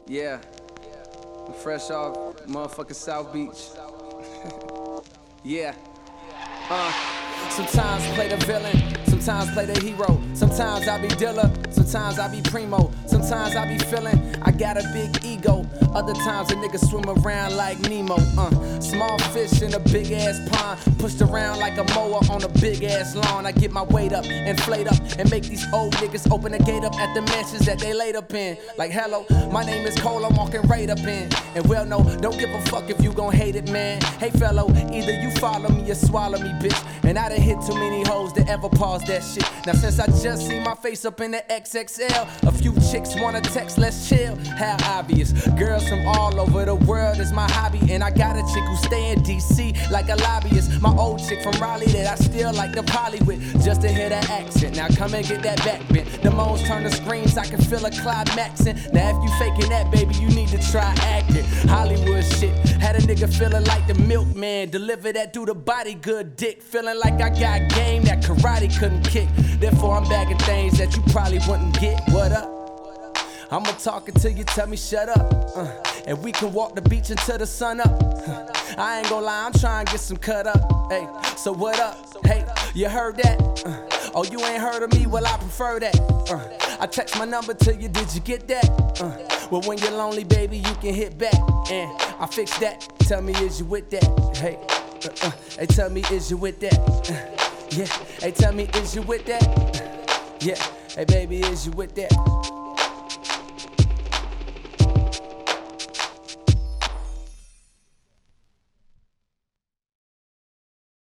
Yeah, I'm fresh off motherfucking South Beach. Yeah. Sometimes play the villain, sometimes play the hero. Sometimes I be Dilla, sometimes I be Primo. Sometimes I be feeling I got a big ego. Other times a nigga swim around like Nemo. Small fish in a big ass pond, pushed around like a mower on a big ass lawn. I get my weight up, inflate up, and make these old niggas open the gate up at the mansions that they laid up in. Like hello, my name is Cole, I'm walking right up in. And well no, don't give a fuck if you gon' hate it, man. Hey fellow, either you follow me or swallow me, bitch. And I done hit too many hoes to ever pause that shit. Now since I just see my face up in the XXL, a few chicks wanna text, let's chill. How obvious, girls from all over the world is my hobby. And I got a chick who stay in DC like a lobbyist. My old chick from Raleigh that I still like to poly with, just to hear that accent. Now come and get that back bent. The moans turn to screams, I can feel a climaxing. Now if you faking that, baby, you need to try acting. Hollywood shit, had a nigga feeling like the milkman. Deliver that dude a body good dick, feeling like I got game that karate couldn't kick. Therefore I'm bagging things that you probably wouldn't get. What up? I'ma talk until you tell me shut up. And we can walk the beach until the sun up. I ain't gon' lie, I'm trying to get some cut up. Hey, so what up? Hey, you heard that? Oh, you ain't heard of me? Well, I prefer that. I text my number to you, did you get that? Well, when you're lonely, baby, you can hit back. And I fix that. Tell me, is you with that? Hey, hey, tell me, is you with that? Yeah, hey, tell me, is you with that? Yeah, hey, baby, is you with that?